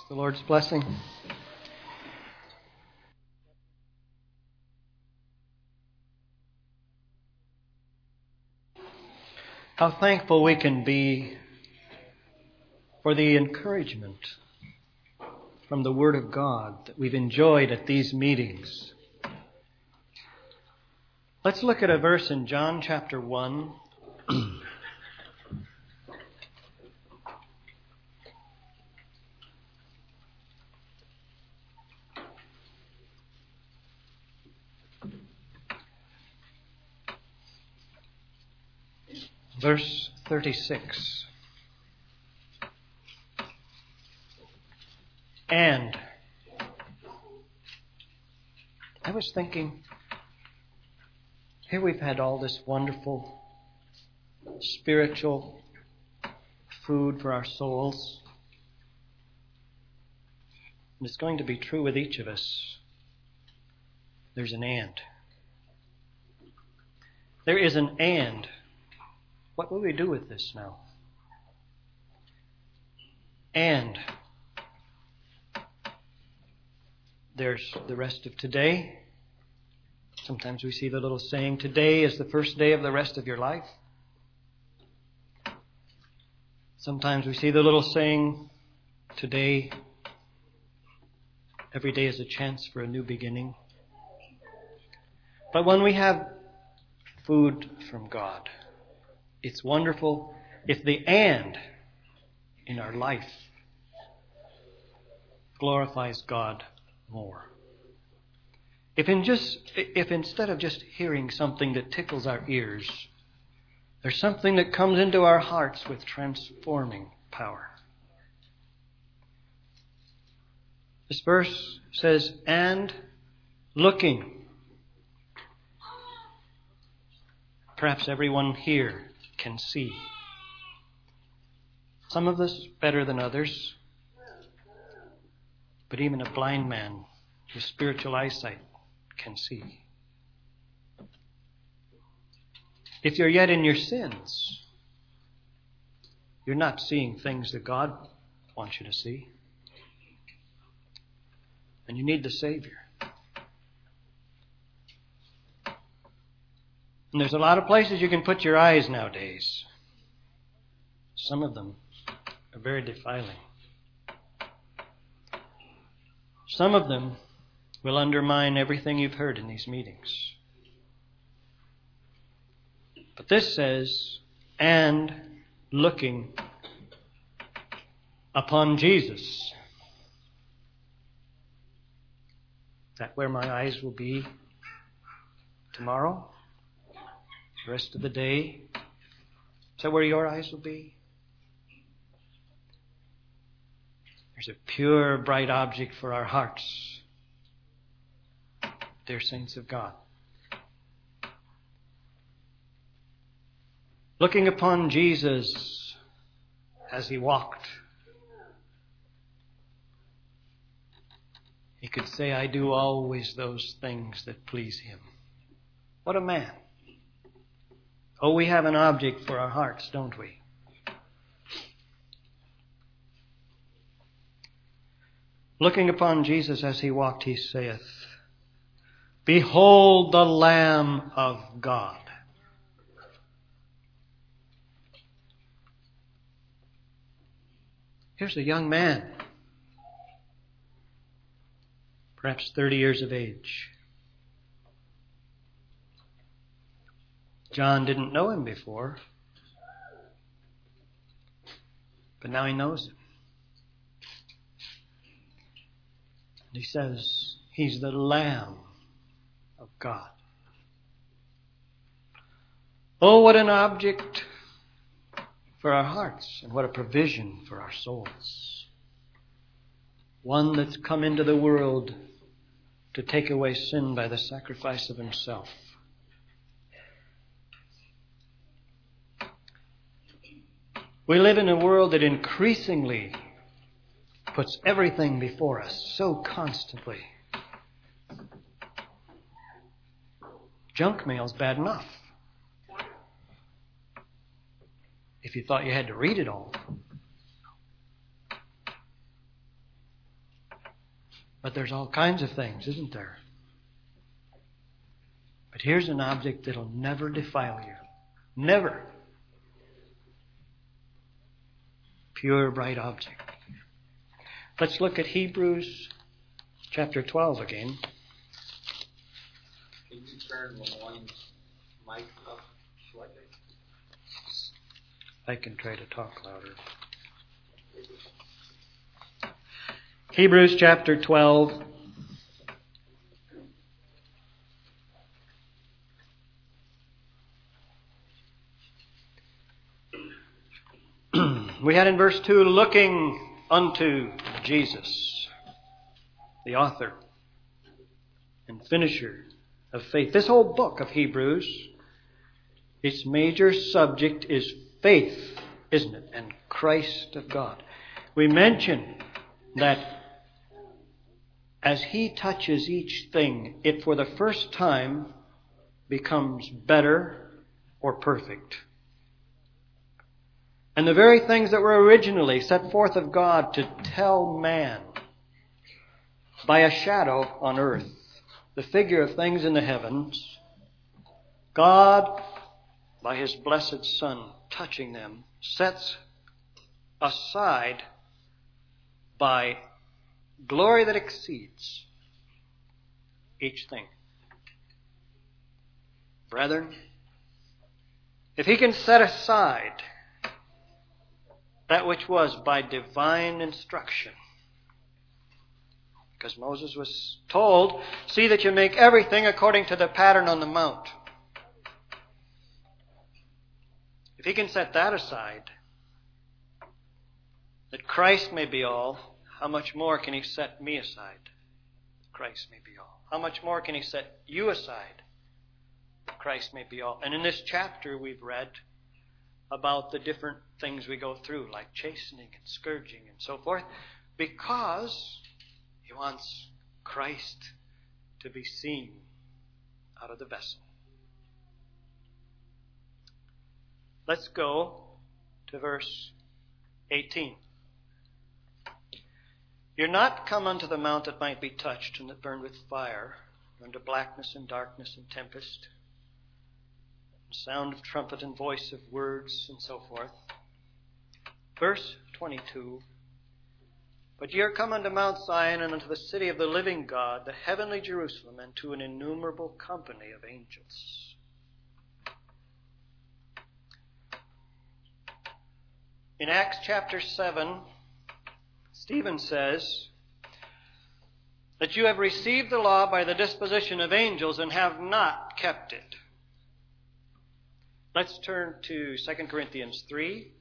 The Lord's blessing. How thankful we can be for the encouragement from the Word of God that we've enjoyed at these meetings. Let's look at a verse in John chapter 1. Verse 36. And I was thinking, here we've had all this wonderful spiritual food for our souls. And it's going to be true with each of us. There's an and. There is an and. What will we do with this now? And there's the rest of today. Sometimes we see the little saying, today is the first day of the rest of your life. Sometimes we see the little saying, today, every day is a chance for a new beginning. But when we have food from God, it's wonderful if the and in our life glorifies God more. If instead of just hearing something that tickles our ears, there's something that comes into our hearts with transforming power. This verse says, and looking. Perhaps everyone here can see. Some of us better than others, but even a blind man with spiritual eyesight can see. If you're yet in your sins, you're not seeing things that God wants you to see. And you need the Savior. And there's a lot of places you can put your eyes nowadays. Some of them are very defiling. Some of them will undermine everything you've heard in these meetings. But this says, and looking upon Jesus. Is that where my eyes will be tomorrow? The rest of the day? Is that where your eyes will be? There's a pure, bright object for our hearts, dear saints of God. Looking upon Jesus as he walked, he could say, I do always those things that please him. What a man. Oh, we have an object for our hearts, don't we? Looking upon Jesus as he walked, he saith, behold the Lamb of God. Here's a young man, perhaps 30 years of age. John didn't know him before, but now he knows him. And he says, he's the Lamb of God. Oh, what an object for our hearts, and what a provision for our souls. One that's come into the world to take away sin by the sacrifice of himself. We live in a world that increasingly puts everything before us so constantly. Junk mail's bad enough. If you thought you had to read it all. But there's all kinds of things, isn't there? But here's an object that'll never defile you. Never. Pure, bright object. Let's look at Hebrews chapter 12 again. Can you turn Lemoyne's mic up slightly? I can try to talk louder. Hebrews chapter 12. We had in verse 2, looking unto Jesus, the author and finisher of faith. This whole book of Hebrews, its major subject is faith, isn't it? And Christ of God. We mentioned that as He touches each thing, it for the first time becomes better or perfect. And the very things that were originally set forth of God to tell man by a shadow on earth, the figure of things in the heavens, God, by His blessed Son, touching them, sets aside by glory that exceeds each thing. Brethren, if He can set aside that which was by divine instruction, because Moses was told, see that you make everything according to the pattern on the mount. If He can set that aside, that Christ may be all, how much more can He set me aside? That Christ may be all. How much more can He set you aside? That Christ may be all. And in this chapter we've read about the different things we go through, like chastening and scourging and so forth, because He wants Christ to be seen out of the vessel. Let's go to verse 18. You're not come unto the mount that might be touched and that burned with fire, unto blackness and darkness and tempest, sound of trumpet and voice of words and so forth. Verse 22. But ye are come unto Mount Zion and unto the city of the living God, the heavenly Jerusalem, and to an innumerable company of angels. In Acts chapter 7, Stephen says that you have received the law by the disposition of angels and have not kept it. Let's turn to 2 Corinthians 3.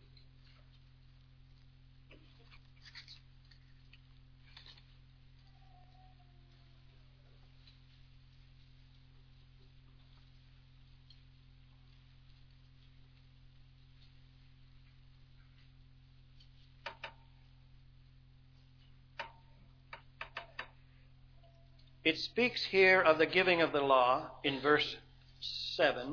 It speaks here of the giving of the law in verse 7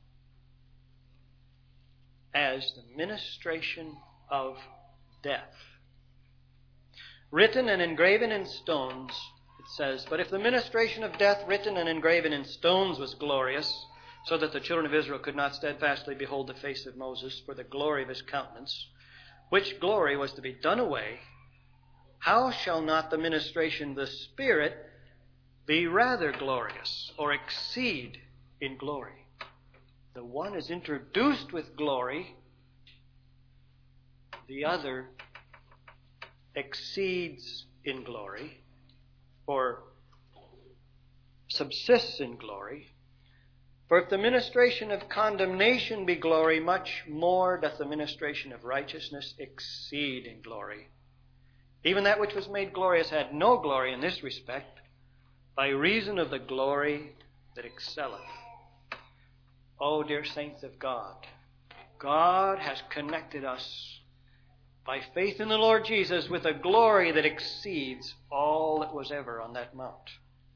as the ministration of death. Written and engraven in stones, it says, but if the ministration of death written and engraven in stones was glorious, so that the children of Israel could not steadfastly behold the face of Moses for the glory of his countenance, which glory was to be done away, how shall not the ministration of the Spirit be rather glorious, or exceed in glory? The one is introduced with glory, the other exceeds in glory, or subsists in glory. For if the ministration of condemnation be glory, much more doth the ministration of righteousness exceed in glory. Even that which was made glorious had no glory in this respect, by reason of the glory that excelleth. Oh, dear saints of God, God has connected us by faith in the Lord Jesus with a glory that exceeds all that was ever on that mount.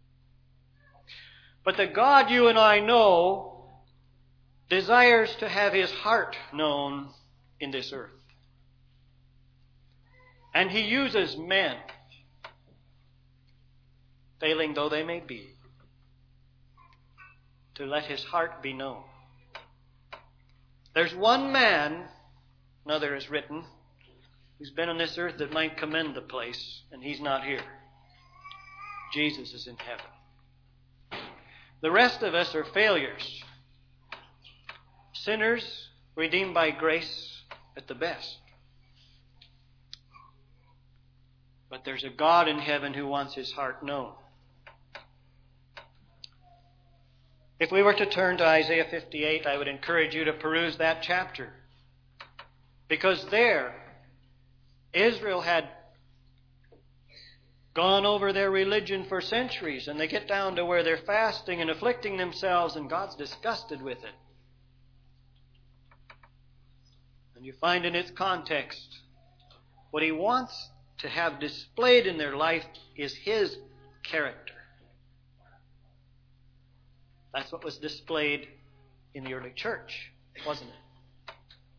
But the God you and I know desires to have His heart known in this earth. And He uses men failing though they may be, to let his heart be known. There's one man, another is written, who's been on this earth that might commend the place, and he's not here. Jesus is in heaven. The rest of us are failures. Sinners redeemed by grace at the best. But there's a God in heaven who wants his heart known. If we were to turn to Isaiah 58, I would encourage you to peruse that chapter. Because there, Israel had gone over their religion for centuries, and they get down to where they're fasting and afflicting themselves, and God's disgusted with it. And you find in its context, what he wants to have displayed in their life is his character. That's what was displayed in the early church, wasn't it?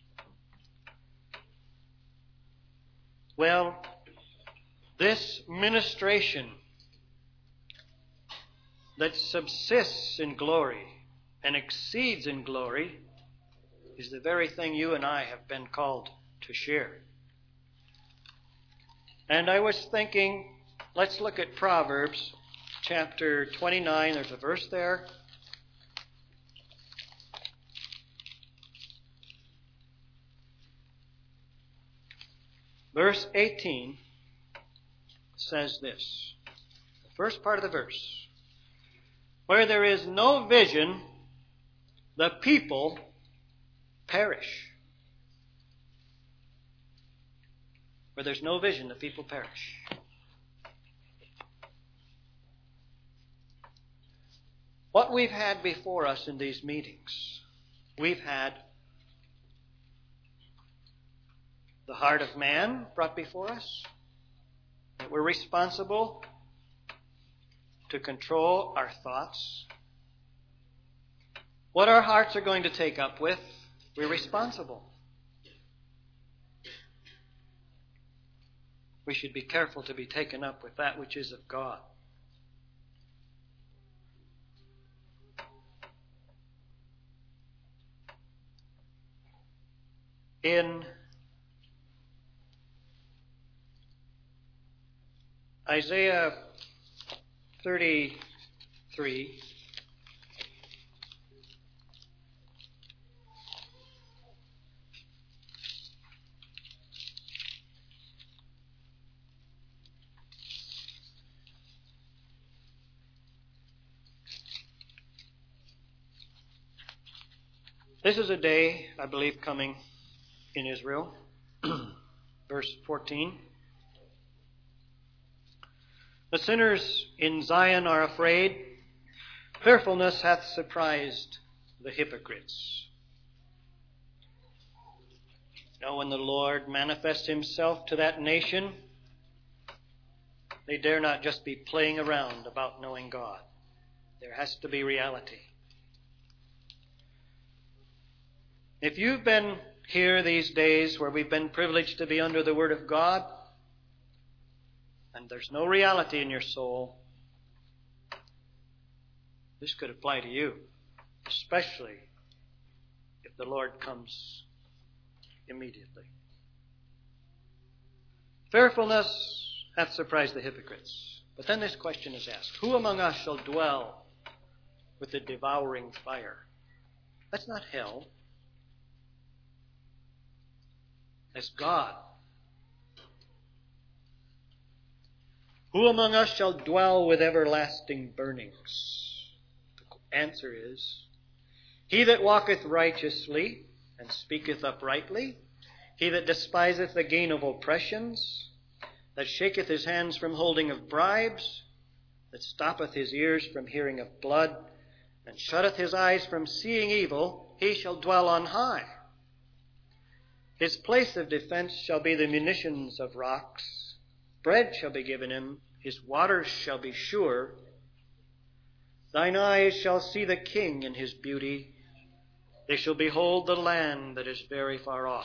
Well, this ministration that subsists in glory and exceeds in glory is the very thing you and I have been called to share. And I was thinking, let's look at Proverbs chapter 29. There's a verse there. Verse 18 says this. The first part of the verse. Where there is no vision, the people perish. Where there's no vision, the people perish. What we've had before us in these meetings, we've had the heart of man brought before us, that we're responsible to control our thoughts. What our hearts are going to take up with, we're responsible. We should be careful to be taken up with that which is of God. In Isaiah 33, this is a day, I believe, coming in Israel. Verse 14. The sinners in Zion are afraid. Fearfulness hath surprised the hypocrites. Now, when the Lord manifests himself to that nation, they dare not just be playing around about knowing God. There has to be reality. If you've been here these days where we've been privileged to be under the Word of God, and there's no reality in your soul, this could apply to you, especially if the Lord comes immediately. Fearfulness hath surprised the hypocrites. But then this question is asked, who among us shall dwell with the devouring fire? That's not hell. That's God. Who among us shall dwell with everlasting burnings? The answer is, he that walketh righteously and speaketh uprightly, he that despiseth the gain of oppressions, that shaketh his hands from holding of bribes, that stoppeth his ears from hearing of blood, and shutteth his eyes from seeing evil, he shall dwell on high. His place of defense shall be the munitions of rocks. Bread shall be given him, his waters shall be sure. Thine eyes shall see the King in his beauty. They shall behold the land that is very far off.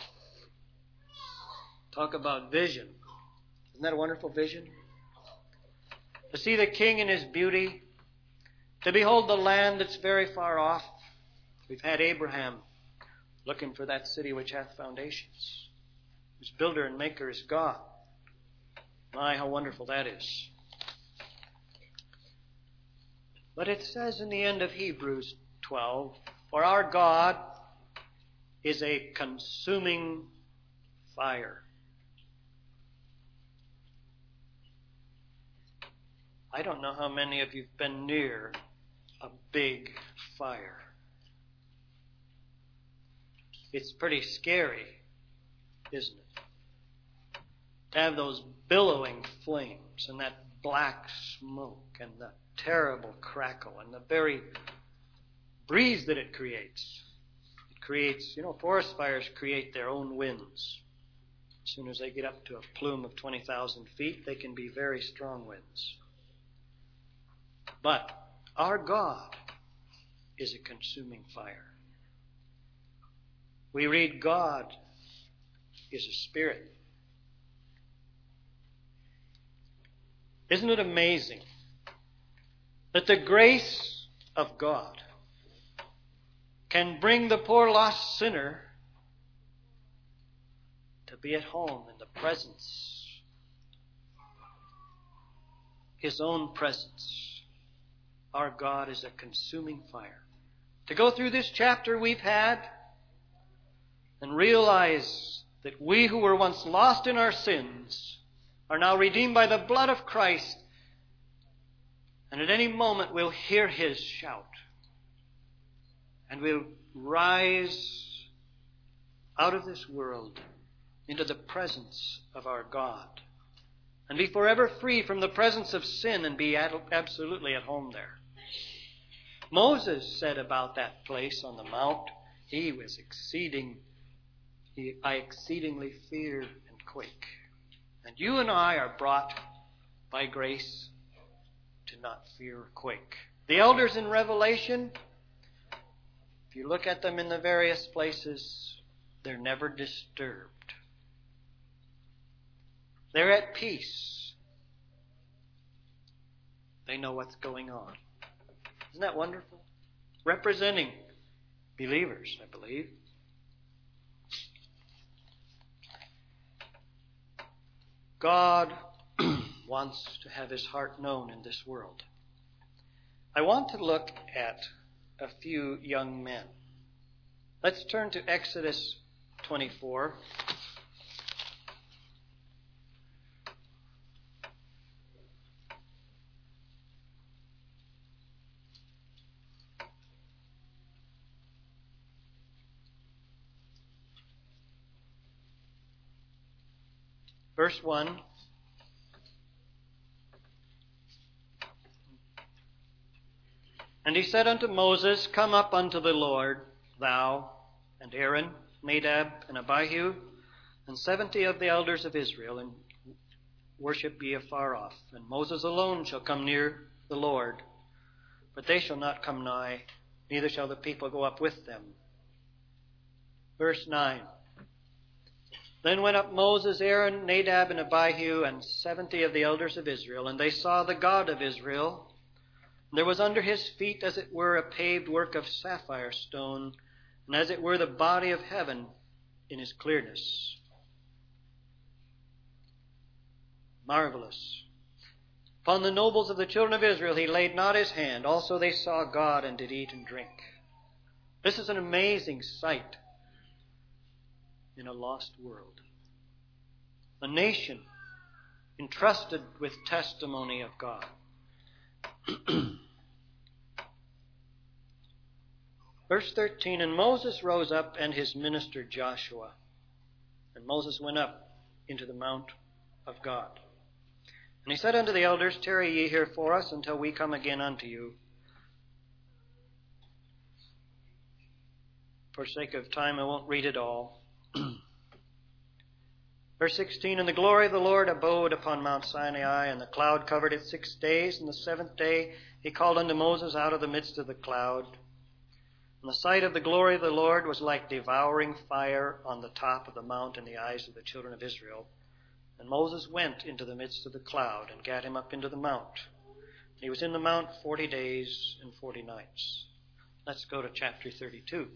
Talk about vision. Isn't that a wonderful vision? to see the King in his beauty, to behold the land that's very far off. We've had Abraham looking for that city which hath foundations, whose builder and maker is God. My, how wonderful that is. But it says in the end of Hebrews 12, for our God is a consuming fire. I don't know how many of you have been near a big fire. It's pretty scary, isn't it? To have those billowing flames and that black smoke and the terrible crackle and the very breeze that it creates. It creates, forest fires create their own winds. As soon as they get up to a plume of 20,000 feet, they can be very strong winds. But our God is a consuming fire. We read God is a spirit. Isn't it amazing that the grace of God can bring the poor lost sinner to be at home in the presence, His own presence. Our God is a consuming fire. To go through this chapter we've had and realize that we who were once lost in our sins are now redeemed by the blood of Christ, and at any moment we'll hear His shout, and we'll rise out of this world into the presence of our God, and be forever free from the presence of sin and be absolutely at home there. Moses said about that place on the mount, I exceedingly fear and quake. And you and I are brought by grace to not fear or quake. The elders in Revelation, if you look at them in the various places, they're never disturbed. They're at peace. They know what's going on. Isn't that wonderful? Representing believers, I believe. God wants to have His heart known in this world. I want to look at a few young men. Let's turn to Exodus 24. Verse 1. And he said unto Moses, Come up unto the Lord, thou and Aaron, Nadab and Abihu, and 70 of the elders of Israel, and worship ye afar off. And Moses alone shall come near the Lord, but they shall not come nigh, neither shall the people go up with them. Verse 9. Then went up Moses, Aaron, Nadab, and Abihu, and 70 of the elders of Israel, and they saw the God of Israel. And there was under his feet, as it were, a paved work of sapphire stone, and as it were the body of heaven in his clearness. Marvelous. Upon the nobles of the children of Israel he laid not his hand. Also they saw God and did eat and drink. This is an amazing sight in a lost world. A nation entrusted with testimony of God. Verse 13, And Moses rose up and his minister Joshua. And Moses went up into the mount of God. And he said unto the elders, Tarry ye here for us until we come again unto you. For sake of time, I won't read it all. Verse 16, And the glory of the Lord abode upon Mount Sinai, and the cloud covered it 6 days. And the 7th day he called unto Moses out of the midst of the cloud. And the sight of the glory of the Lord was like devouring fire on the top of the mount in the eyes of the children of Israel. And Moses went into the midst of the cloud, and gat him up into the mount. He was in the mount 40 days and 40 nights. Let's go to chapter 32.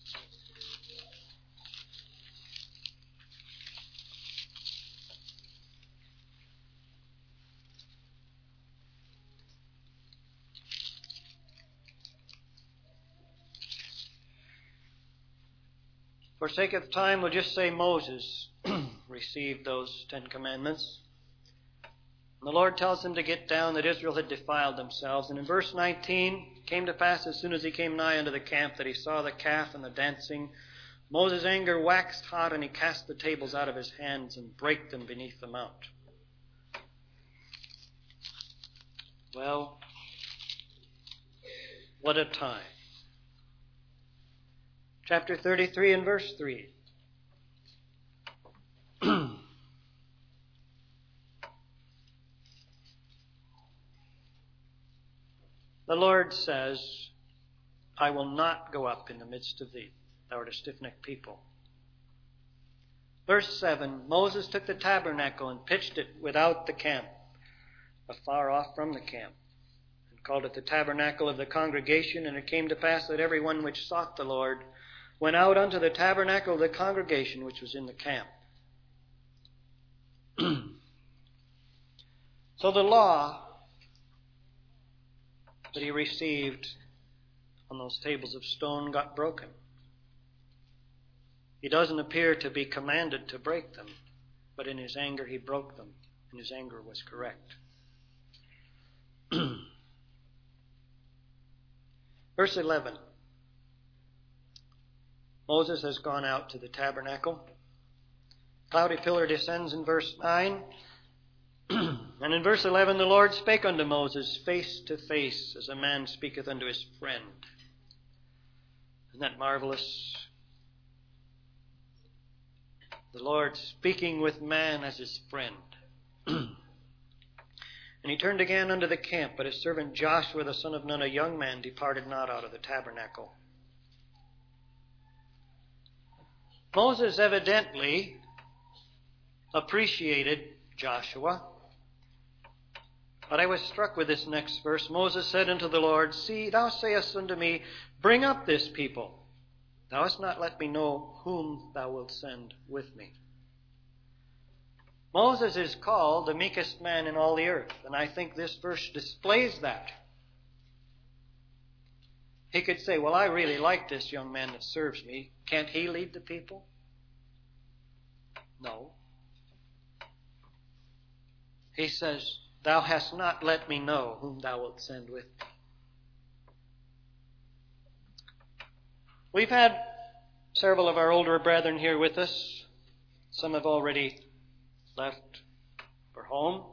For sake of time, we'll just say Moses received those 10 commandments. And the Lord tells him to get down, that Israel had defiled themselves. And in verse 19, it came to pass as soon as he came nigh unto the camp that he saw the calf and the dancing. Moses' anger waxed hot, and he cast the tables out of his hands and brake them beneath the mount. Well, what a time. Chapter 33 and verse 3. The Lord says, I will not go up in the midst of thee. Thou art a stiff-necked people. Verse 7, Moses took the tabernacle and pitched it without the camp, afar off from the camp, and called it the tabernacle of the congregation. And it came to pass that every one which sought the Lord went out unto the tabernacle of the congregation which was in the camp. So the law that he received on those tables of stone got broken. He doesn't appear to be commanded to break them, but in his anger he broke them, and his anger was correct. Verse 11. Moses has gone out to the tabernacle. Cloudy pillar descends in verse 9. And in verse 11, the Lord spake unto Moses face to face, as a man speaketh unto his friend. Isn't that marvelous? The Lord speaking with man as his friend. And he turned again unto the camp, but his servant Joshua the son of Nun, a young man, departed not out of the tabernacle. Moses evidently appreciated Joshua. But I was struck with this next verse. Moses said unto the Lord, See, thou sayest unto me, Bring up this people. Thou hast not let me know whom thou wilt send with me. Moses is called the meekest man in all the earth, and I think this verse displays that. He could say, well, I really like this young man that serves me. Can't he lead the people? No. He says, Thou hast not let me know whom thou wilt send with me. We've had several of our older brethren here with us. Some have already left for home.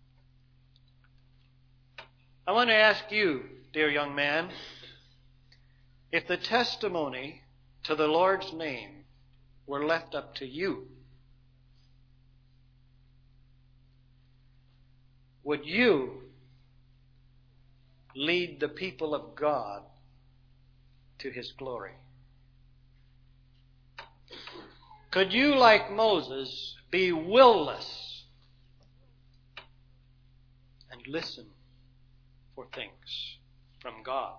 I want to ask you, dear young man, if the testimony to the Lord's name were left up to you, would you lead the people of God to His glory? Could you, like Moses, be willless and listen for things from God?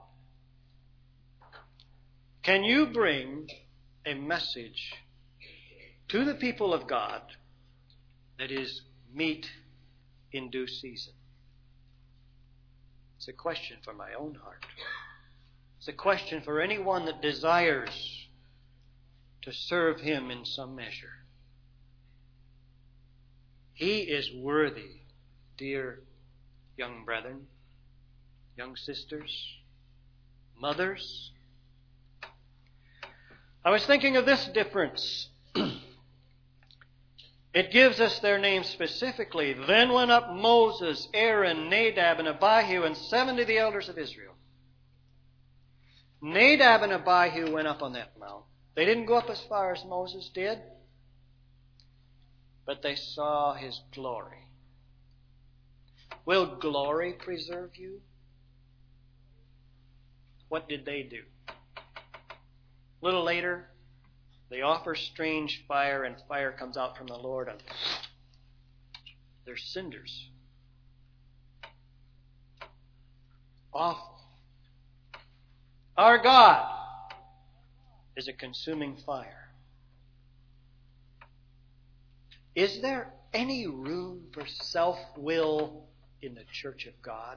Can you bring a message to the people of God that is meet in due season? It's a question for my own heart. It's a question for anyone that desires to serve Him in some measure. He is worthy, dear young brethren, young sisters, mothers. I was thinking of this difference. It gives us their names specifically. Then went up Moses, Aaron, Nadab, and Abihu, and 70 of the elders of Israel. Nadab and Abihu went up on that mount. They didn't go up as far as Moses did, but they saw His glory. Will glory preserve you? What did they do? A little later, they offer strange fire, and fire comes out from the Lord, and they're cinders. awful. Our God is a consuming fire. Is there any room for self-will in the church of God?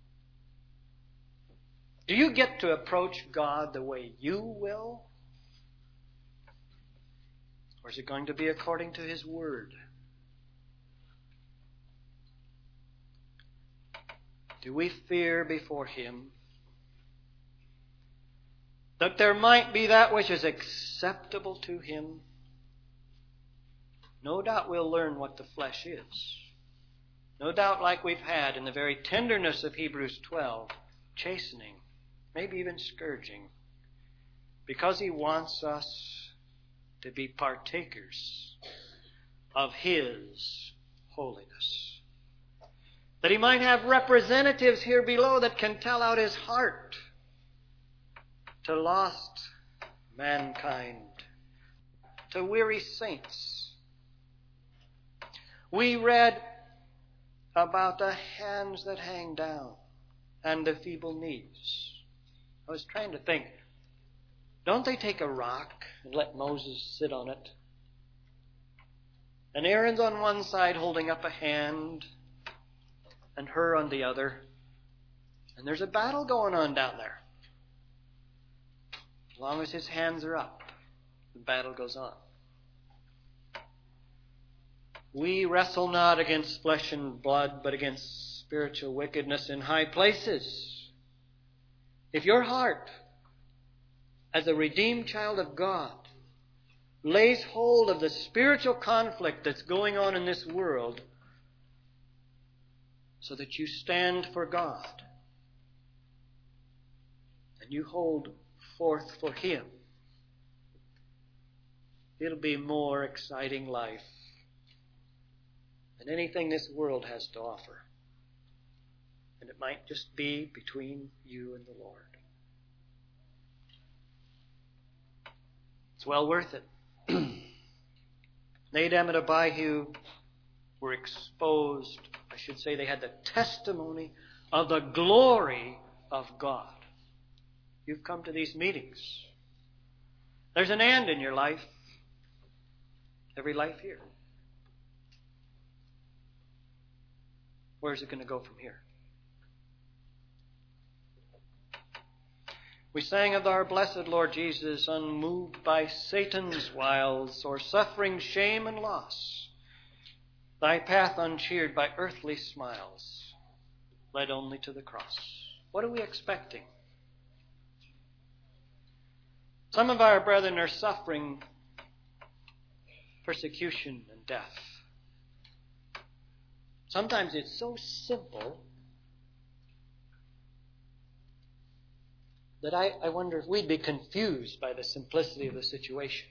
Do you get to approach God the way you will? Or is it going to be according to His Word? Do we fear before Him that there might be that which is acceptable to Him? No doubt we'll learn what the flesh is. No doubt, like we've had in the very tenderness of Hebrews 12, chastening, maybe even scourging, because He wants us to be partakers of His holiness. That He might have representatives here below that can tell out His heart to lost mankind, to weary saints. We read about the hands that hang down and the feeble knees. I was trying to think, don't they take a rock and let Moses sit on it? And Aaron's on one side holding up a hand and Hur on the other. And there's a battle going on down there. As long as his hands are up, the battle goes on. We wrestle not against flesh and blood, but against spiritual wickedness in high places. If your heart, as a redeemed child of God, lays hold of the spiritual conflict that's going on in this world, so that you stand for God and you hold forth for Him, it'll be more exciting life than anything this world has to offer. And it might just be between you and the Lord. It's well worth it. Nadab and Abihu were exposed. I should say they had the testimony of the glory of God. You've come to these meetings. There's an end in your life. Every life here. Where's it going to go from here? We sang of our blessed Lord Jesus, unmoved by Satan's wiles, or suffering shame and loss. Thy path uncheered by earthly smiles, led only to the cross. What are we expecting? Some of our brethren are suffering persecution and death. Sometimes it's so simple that I wonder if we'd be confused by the simplicity of the situation.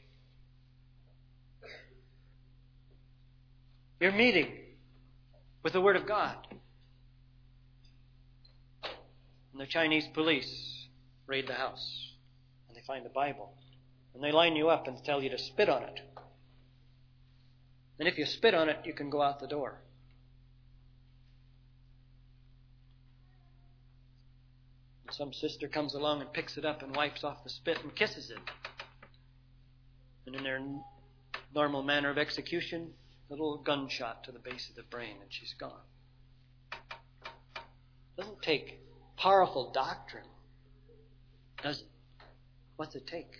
You're meeting with the Word of God. And the Chinese police raid the house. And they find the Bible. And they line you up and tell you to spit on it. And if you spit on it, you can go out the door. And some sister comes along and picks it up and wipes off the spit and kisses it. And in their normal manner of execution, a little gunshot to the base of the brain, and she's gone. It doesn't take powerful doctrine, does it? What's it take?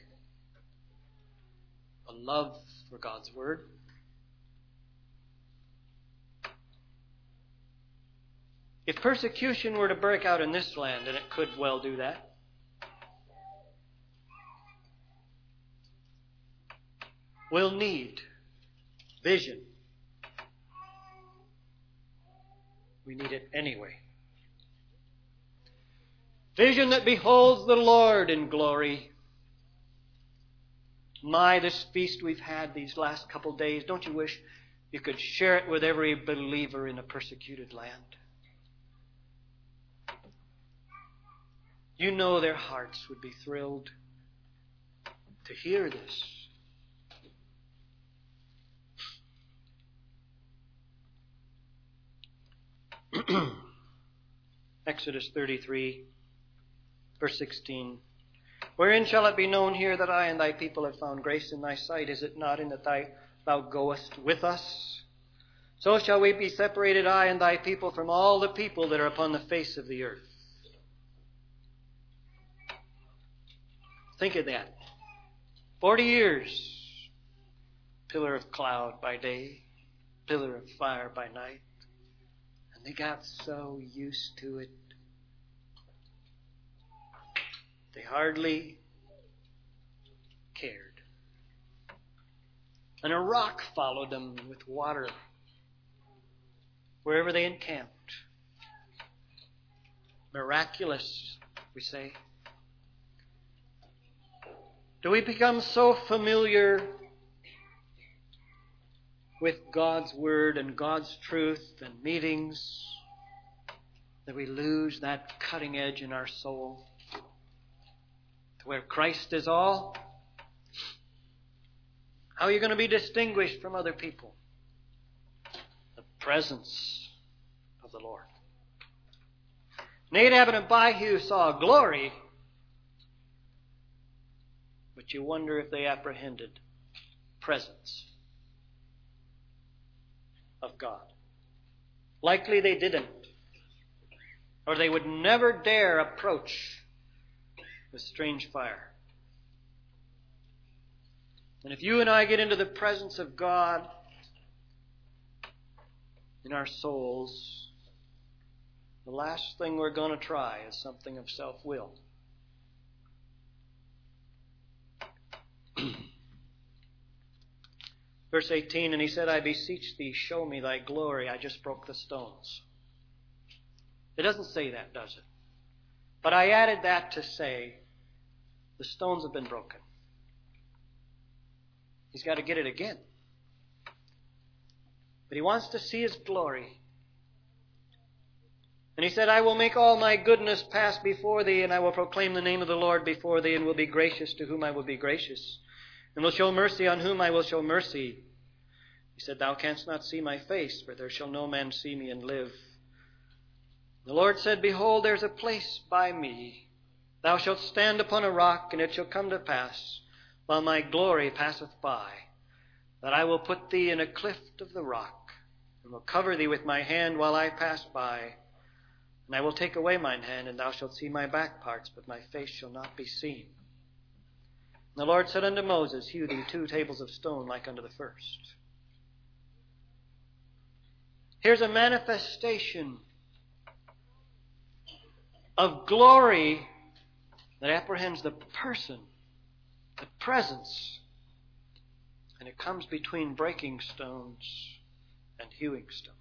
A love for God's Word. If persecution were to break out in this land, and it could well do that, we'll need vision. We need it anyway. Vision that beholds the Lord in glory. My, this feast we've had these last couple days, don't you wish you could share it with every believer in a persecuted land? You know their hearts would be thrilled to hear this. Exodus 33, verse 16. Wherein shall it be known here that I and thy people have found grace in thy sight? Is it not in that thou goest with us? So shall we be separated, I and thy people, from all the people that are upon the face of the earth. Think of that. 40 years. Pillar of cloud by day, pillar of fire by night. And they got so used to it, they hardly cared. And a rock followed them with water wherever they encamped. Miraculous, we say. Do we become so familiar with God's Word and God's truth and meetings that we lose that cutting edge in our soul to where Christ is all? How are you going to be distinguished from other people? The presence of the Lord. Nadab and Abihu saw glory, but you wonder if they apprehended presence of God. Likely they didn't, or they would never dare approach the strange fire. And if you and I get into the presence of God in our souls, the last thing we're going to try is something of self-will. Verse 18, and he said, I beseech thee, show me thy glory. I just broke the stones. It doesn't say that, does it? But I added that to say, the stones have been broken. He's got to get it again. But he wants to see his glory. And he said, I will make all my goodness pass before thee, and I will proclaim the name of the Lord before thee, and will be gracious to whom I will be gracious, and will show mercy on whom I will show mercy. He said, thou canst not see my face, for there shall no man see me and live. The Lord said, behold, there's a place by me. Thou shalt stand upon a rock, and it shall come to pass, while my glory passeth by, that I will put thee in a cleft of the rock, and will cover thee with my hand while I pass by. And I will take away mine hand, and thou shalt see my back parts, but my face shall not be seen. And the Lord said unto Moses, hew thee 2 tables of stone like unto the first. Here's a manifestation of glory that apprehends the person, the presence, and it comes between breaking stones and hewing stones.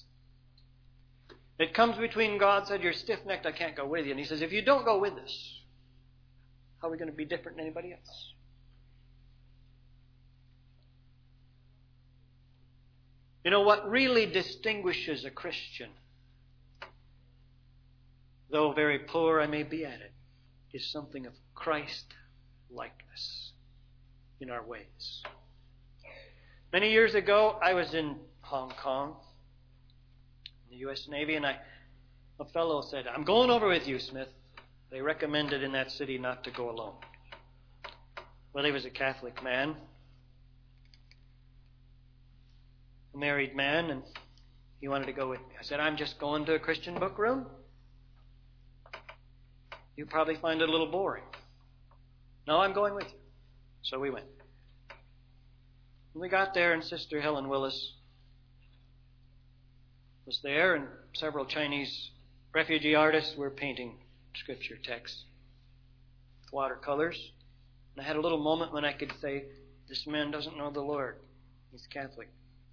It comes between God said, you're stiff-necked, I can't go with you. And he says, if you don't go with us, how are we going to be different than anybody else? You know, what really distinguishes a Christian, though very poor I may be at it, is something of Christ-likeness in our ways. Many years ago, I was in Hong Kong, in the U.S. Navy, and a fellow said, I'm going over with you, Smith. They recommended in that city not to go alone. Well, he was a Catholic man, a married man, and he wanted to go with me. I said, I'm just going to a Christian book room. You probably find it a little boring. No, I'm going with you. So we went. And we got there, and Sister Helen Willis was there, and several Chinese refugee artists were painting scripture texts with watercolors. And I had a little moment when I could say, this man doesn't know the Lord. He's Catholic.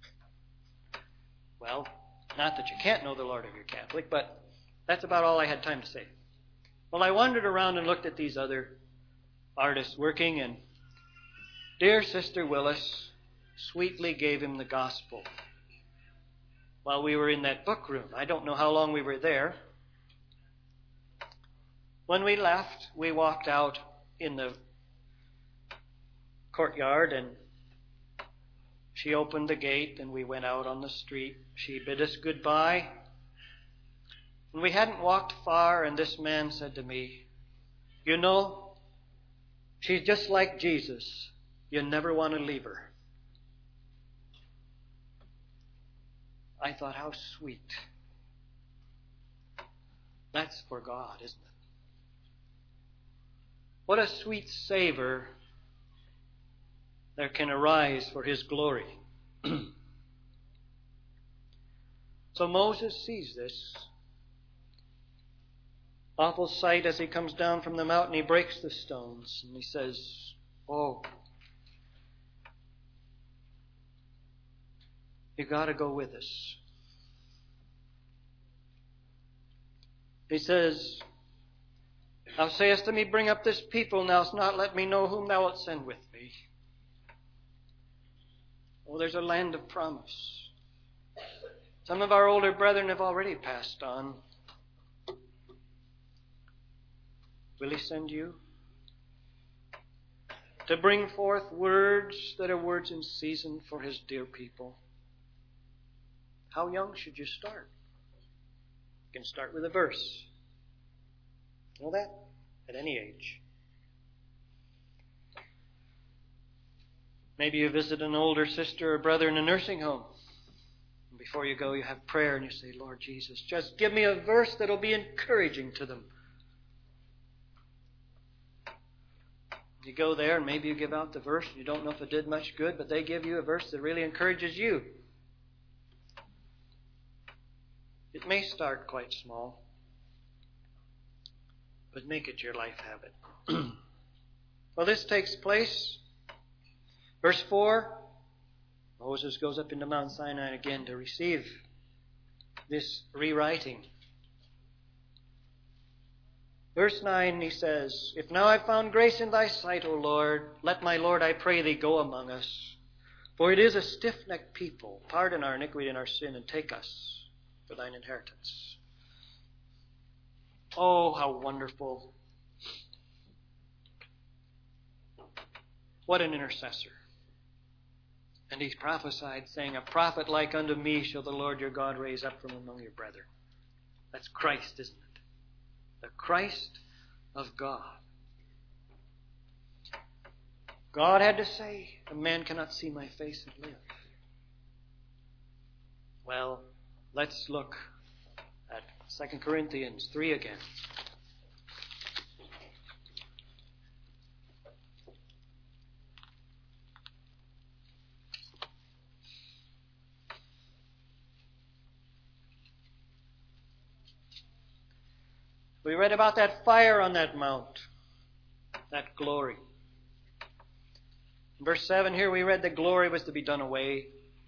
Well, not that you can't know the Lord if you're Catholic, but that's about all I had time to say. Well, I wandered around and looked at these other artists working, and dear Sister Willis sweetly gave him the gospel while we were in that book room. I don't know how long we were there. When we left, we walked out in the courtyard, and she opened the gate, and we went out on the street. She bid us goodbye. And we hadn't walked far, and this man said to me, "You know, she's just like Jesus. You never want to leave her." I thought, how sweet. That's for God, isn't it? What a sweet savor there can arise for His glory. So Moses sees this awful sight as he comes down from the mountain. He breaks the stones and he says, "Oh, you got to go with us." He says, "Thou sayest to me, bring up this people, now hast not let me know whom thou wilt send with me." Oh, there's a land of promise. Some of our older brethren have already passed on. Will He send you to bring forth words that are words in season for His dear people? How young should you start? You can start with a verse. You know that? At any age. Maybe you visit an older sister or brother in a nursing home. And before you go, you have prayer and you say, "Lord Jesus, just give me a verse that will be encouraging to them." You go there and maybe you give out the verse and you don't know if it did much good, but they give you a verse that really encourages you. It may start quite small, but make it your life habit. Well, this takes place. Verse 4, Moses goes up into Mount Sinai again to receive this rewriting. Verse 9, he says, "If now I have found grace in thy sight, O Lord, let my Lord, I pray thee, go among us. For it is a stiff-necked people. Pardon our iniquity and our sin, and take us for thine inheritance." Oh, how wonderful. What an intercessor. And he prophesied, saying, "A prophet like unto me shall the Lord your God raise up from among your brethren." That's Christ, isn't it? The Christ of God. God had to say, "A man cannot see my face and live." Well, let's look at 2 Corinthians 3 again. We read about that fire on that mount, that glory. In verse 7 here we read that glory was to be done away.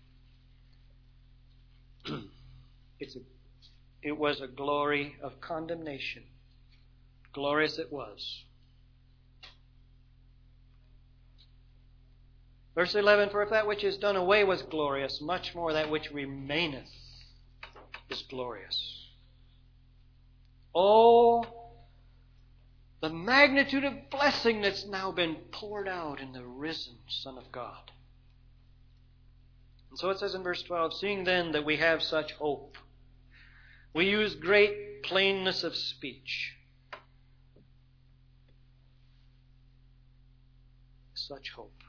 It was a glory of condemnation. Glorious it was. Verse 11, "For if that which is done away was glorious, much more that which remaineth is glorious." Oh, the magnitude of blessing that's now been poured out in the risen Son of God. And so it says in verse 12, "Seeing then that we have such hope, we use great plainness of speech." Such hope.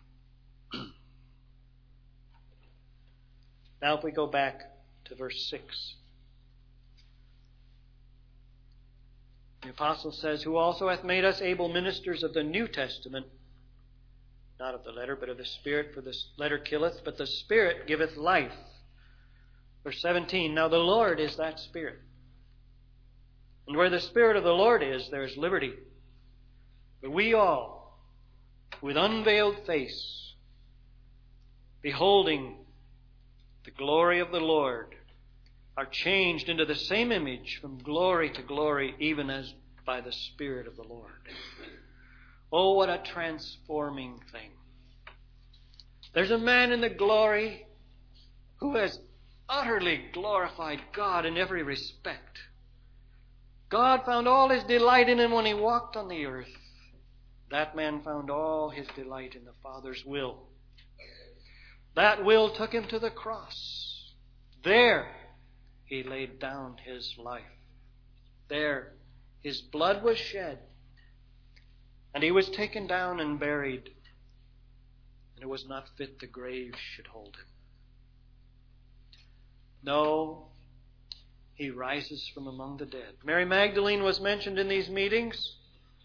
Now if we go back to verse 6. The apostle says, "Who also hath made us able ministers of the New Testament, not of the letter, but of the Spirit, for the letter killeth, but the Spirit giveth life." Verse 17, "Now the Lord is that Spirit. And where the Spirit of the Lord is, there is liberty. But we all, with unveiled face, beholding the glory of the Lord, are changed into the same image from glory to glory, even as by the Spirit of the Lord." Oh, what a transforming thing. There's a man in the glory who has utterly glorified God in every respect. God found all His delight in him when He walked on the earth. That man found all his delight in the Father's will. That will took him to the cross. There He laid down His life. there His blood was shed, and He was taken down and buried, and it was not fit the grave should hold Him. No, He rises from among the dead. Mary Magdalene was mentioned in these meetings.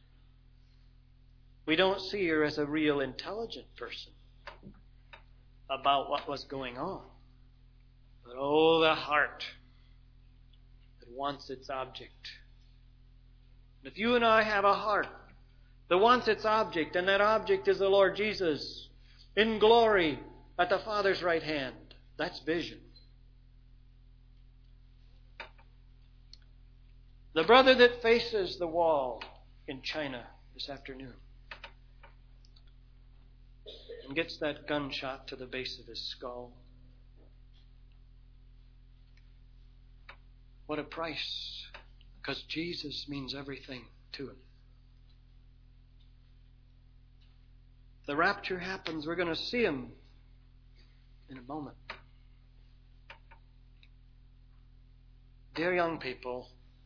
We don't see her as a real intelligent person about what was going on. But oh, the heart that wants its object. If you and I have a heart that wants its object, and that object is the Lord Jesus in glory at the Father's right hand, that's vision. The brother that faces the wall in China this afternoon and gets that gunshot to the base of his skull. What a price, because Jesus means everything to him. If the rapture happens, we're going to see him in a moment. Dear young people,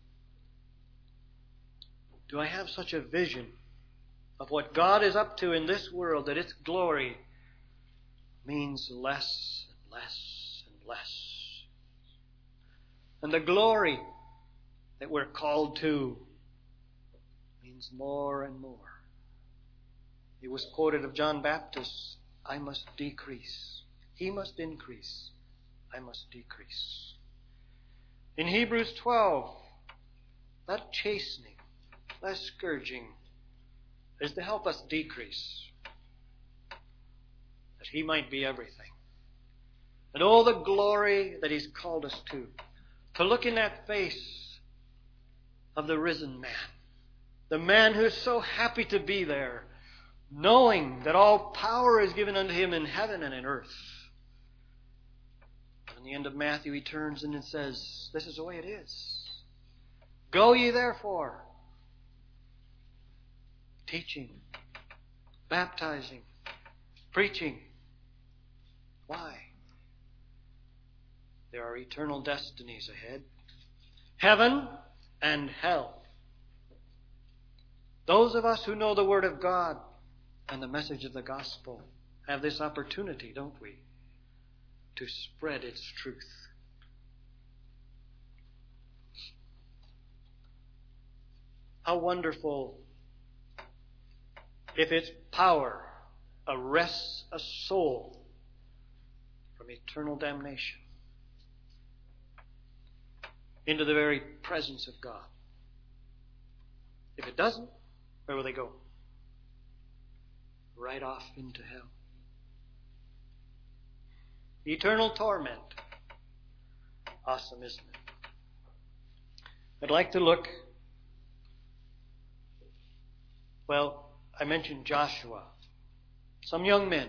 do I have such a vision of what God is up to in this world that its glory means less and less and less? And the glory that we're called to means more and more. It was quoted of John Baptist, I must decrease. He must increase. I must decrease. In Hebrews 12, that chastening, that scourging, is to help us decrease, that He might be everything. And all the glory that He's called us to look in that face of the risen man, the man who is so happy to be there, knowing that all power is given unto Him in heaven and in earth. And in the end of Matthew, He turns and says, this is the way it is. Go ye therefore, teaching, baptizing, preaching. Why? There are eternal destinies ahead. Heaven and hell. Those of us who know the Word of God and the message of the gospel have this opportunity, don't we, to spread its truth. How wonderful if its power arrests a soul from eternal damnation into the very presence of God. If it doesn't, where will they go? Right off into hell. Eternal torment. Awesome, isn't it? I'd like to look, well, I mentioned Joshua. Some young men.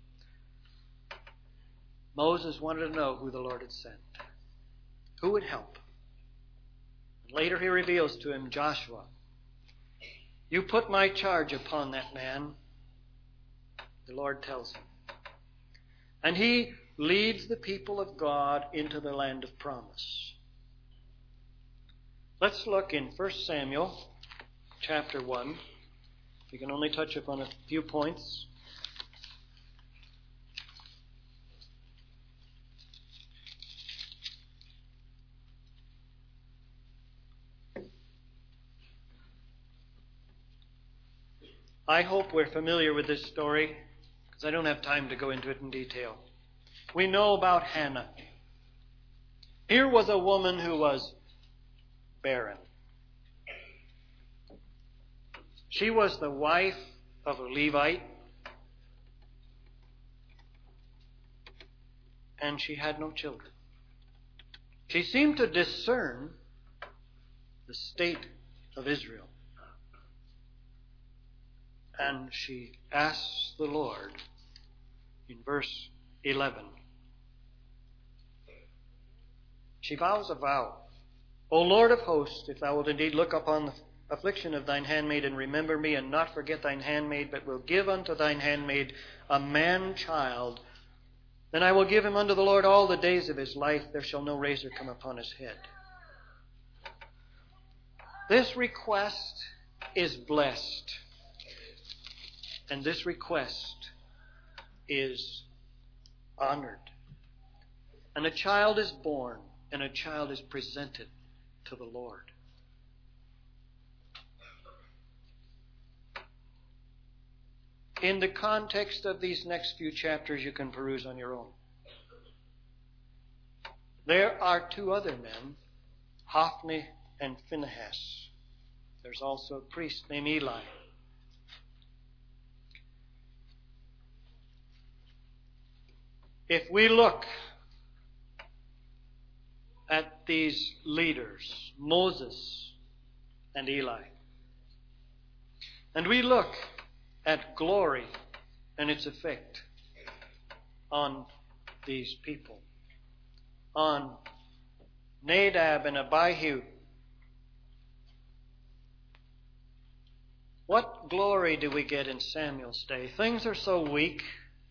Moses wanted to know who the Lord had sent. Who would help? And later he reveals to him, Joshua, you put my charge upon that man, the Lord tells him. And he leads the people of God into the land of promise. Let's look in 1 Samuel chapter 1. We can only touch upon a few points. I hope we're familiar with this story, because I don't have time to go into it in detail. We know about Hannah. Here was a woman who was barren. She was the wife of a Levite, and she had no children. She seemed to discern the state of Israel. And she asks the Lord in verse 11. She vows a vow. O Lord of hosts, if thou wilt indeed look upon the affliction of thine handmaid and remember me and not forget thine handmaid, but will give unto thine handmaid a man-child, then I will give him unto the Lord all the days of his life. There shall no razor come upon his head. This request is blessed. And this request is honored. And a child is born, and a child is presented to the Lord. In the context of these next few chapters, you can peruse on your own. There are two other men, Hophni and Phinehas. There's also a priest named Eli. If we look at these leaders, Moses and Eli, and we look at glory and its effect on these people, on Nadab and Abihu, what glory do we get in Samuel's day? Things are so weak.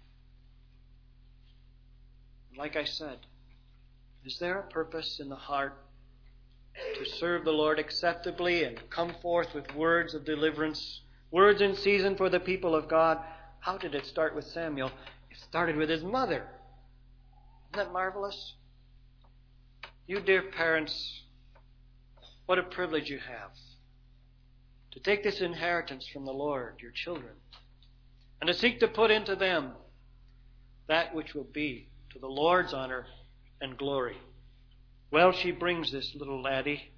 Like I said, is there a purpose in the heart to serve the Lord acceptably and come forth with words of deliverance, words in season for the people of God? How did it start with Samuel? It started with his mother. Isn't that marvelous? You dear parents, what a privilege you have to take this inheritance from the Lord, your children, and to seek to put into them that which will be to the Lord's honor and glory. Well, she brings this little laddie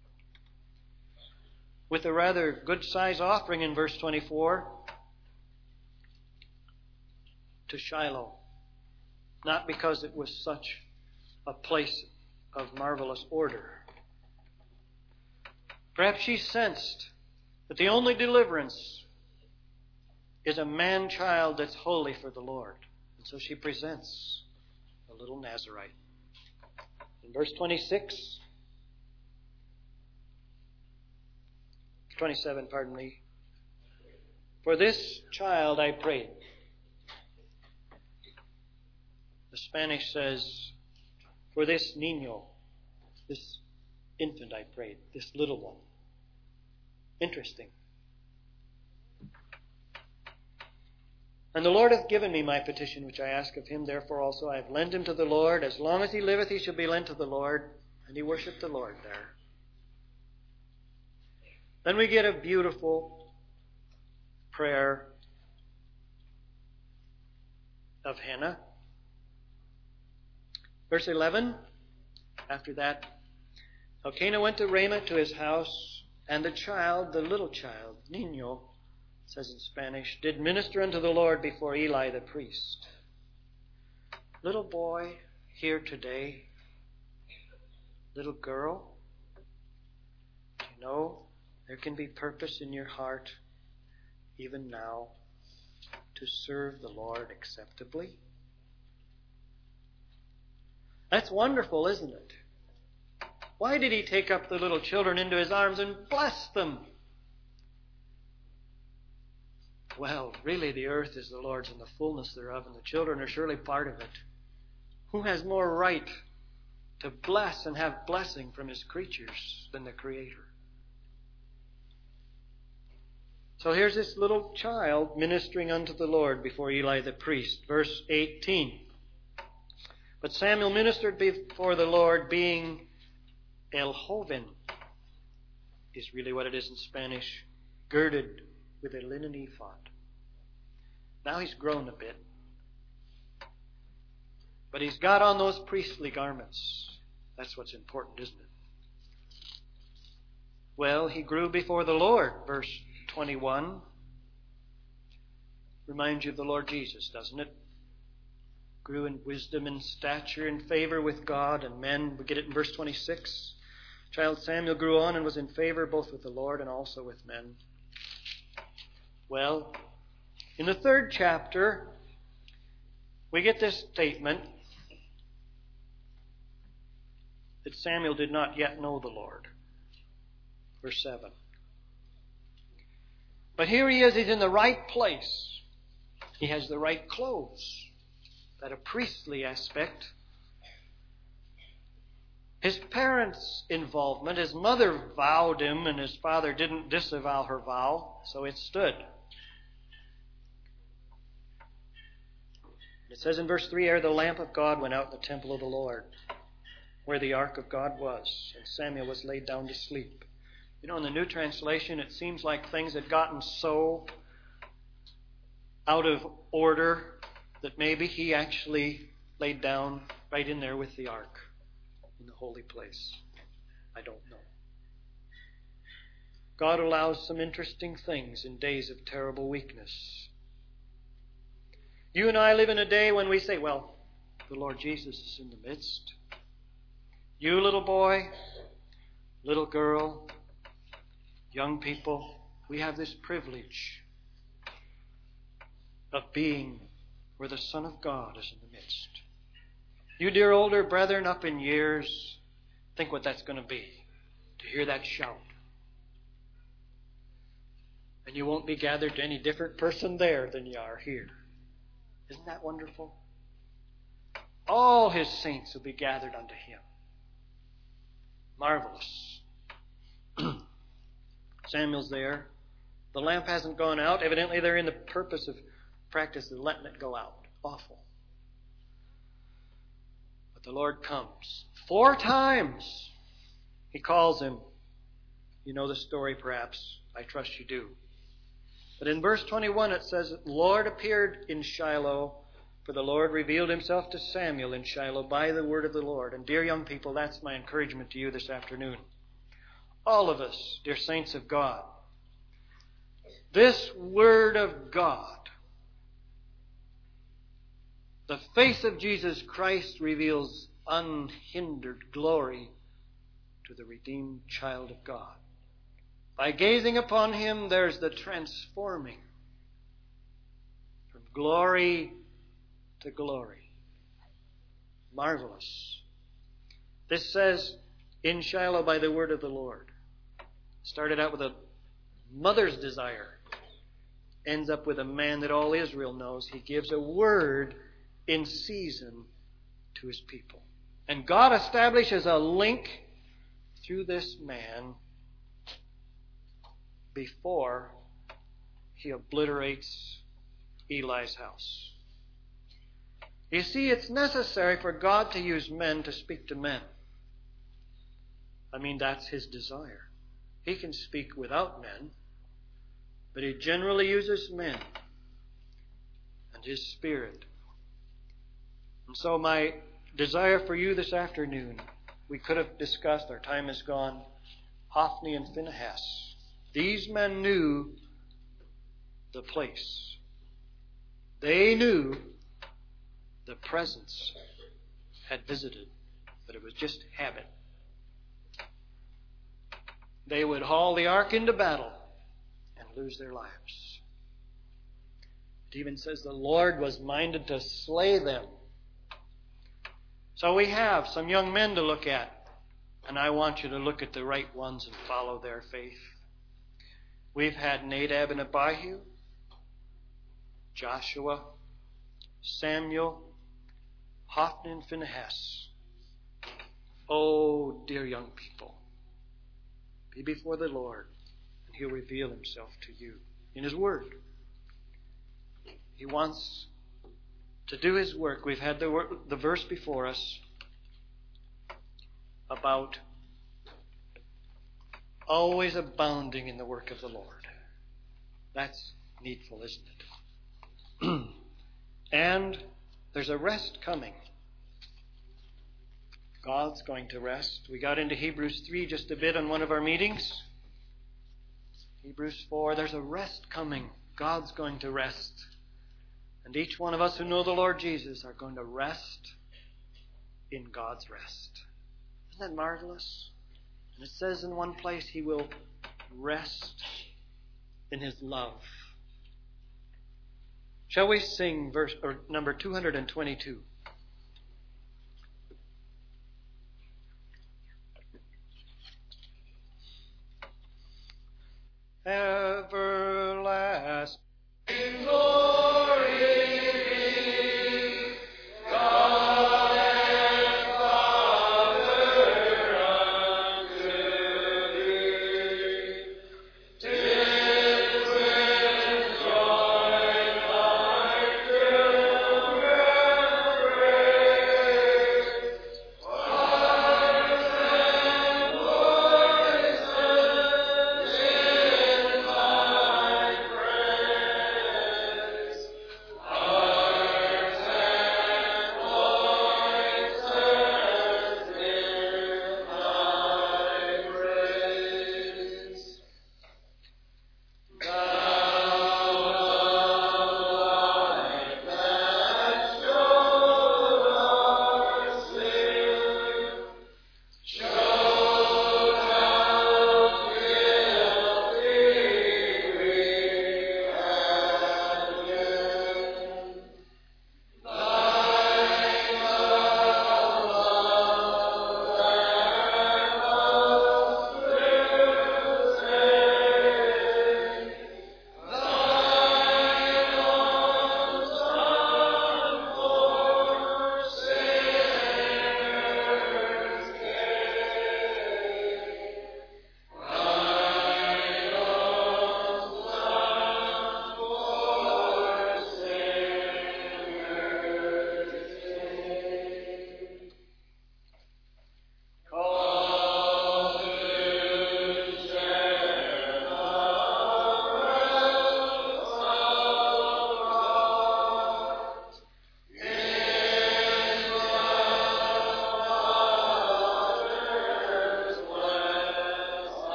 with a rather good-sized offering in verse 24 to Shiloh. Not because it was such a place of marvelous order. Perhaps she sensed that the only deliverance is a man-child that's holy for the Lord. And so she presents a little Nazarite. In verse 27, for this child I prayed. The Spanish says, for this niño, this infant I prayed, this little one. Interesting. And the Lord hath given me my petition which I ask of him. Therefore also I have lent him to the Lord. As long as he liveth, he shall be lent to the Lord. And he worshipped the Lord there. Then we get a beautiful prayer of Hannah. Verse 11, after that, Elkanah went to Ramah to his house, and the child, the little child, niño, says in Spanish, did minister unto the Lord before Eli the priest. Little boy here today, little girl, you know, there can be purpose in your heart, even now, to serve the Lord acceptably. That's wonderful, isn't it? Why did he take up the little children into his arms and bless them? Well, really the earth is the Lord's and the fullness thereof, and the children are surely part of it. Who has more right to bless and have blessing from his creatures than the Creator? So here's this little child ministering unto the Lord before Eli the priest. Verse 18. But Samuel ministered before the Lord, being el joven, is really what it is in Spanish, girded with a linen ephod. Now he's grown a bit. But he's got on those priestly garments. That's what's important, isn't it? Well, he grew before the Lord, verse 21. Reminds you of the Lord Jesus, doesn't it? Grew in wisdom and stature and favor with God and men. We get it in verse 26. Child Samuel grew on and was in favor both with the Lord and also with men. Well, in the 3rd chapter, we get this statement that Samuel did not yet know the Lord. Verse 7. But here he is, he's in the right place. He has the right clothes. That a priestly aspect. His parents' involvement, his mother vowed him and his father didn't disavow her vow, so it stood. It says in verse 3, ere the lamp of God went out in the temple of the Lord, where the ark of God was, and Samuel was laid down to sleep. You know, in the New Translation, it seems like things had gotten so out of order that maybe he actually laid down right in there with the ark in the holy place. I don't know. God allows some interesting things in days of terrible weakness. You and I live in a day when we say, well, the Lord Jesus is in the midst. You, little boy, little girl, young people, we have this privilege of being where the Son of God is in the midst. You dear older brethren up in years, think what that's going to be, to hear that shout. And you won't be gathered to any different person there than you are here. Isn't that wonderful? All His saints will be gathered unto Him. Marvelous. Samuel's there. The lamp hasn't gone out. Evidently they're in the purpose of practice of letting it go out. Awful. But the Lord comes. 4 times He calls him. You know the story perhaps. I trust you do. But in verse 21 it says, the Lord appeared in Shiloh, for the Lord revealed Himself to Samuel in Shiloh by the word of the Lord. And dear young people, that's my encouragement to you this afternoon. All of us, dear saints of God, this Word of God, the face of Jesus Christ reveals unhindered glory to the redeemed child of God. By gazing upon Him, there's the transforming from glory to glory. Marvelous. This says, in Shiloh by the word of the Lord. Started out with a mother's desire. Ends up with a man that all Israel knows. He gives a word in season to His people. And God establishes a link through this man before He obliterates Eli's house. You see, it's necessary for God to use men to speak to men. I mean, that's His desire. He can speak without men, but He generally uses men and His Spirit. And so my desire for you this afternoon, we could have discussed, our time is gone, Hophni and Phinehas. These men knew the place. They knew the presence had visited, but it was just habit. They would haul the ark into battle and lose their lives. It even says the Lord was minded to slay them. So we have some young men to look at, and I want you to look at the right ones and follow their faith. We've had Nadab and Abihu, Joshua, Samuel, Hophni and Phinehas. Oh, dear young people, be before the Lord, and He'll reveal Himself to you in His Word. He wants to do His work. We've had the verse before us about always abounding in the work of the Lord. That's needful, isn't it? And there's a rest coming. God's going to rest. We got into Hebrews 3 just a bit on one of our meetings. Hebrews 4, there's a rest coming. God's going to rest. And each one of us who know the Lord Jesus are going to rest in God's rest. Isn't that marvelous? And it says in one place He will rest in His love. Shall we sing number 222?